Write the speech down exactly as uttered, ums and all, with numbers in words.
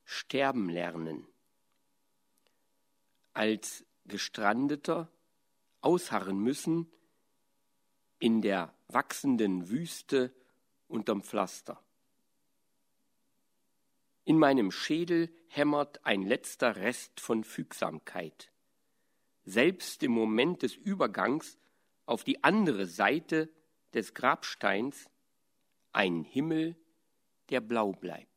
sterben lernen. Als Gestrandeter ausharren müssen in der wachsenden Wüste unterm Pflaster. In meinem Schädel hämmert ein letzter Rest von Fügsamkeit. Selbst im Moment des Übergangs auf die andere Seite des Grabsteins ein Himmel, der blau bleibt.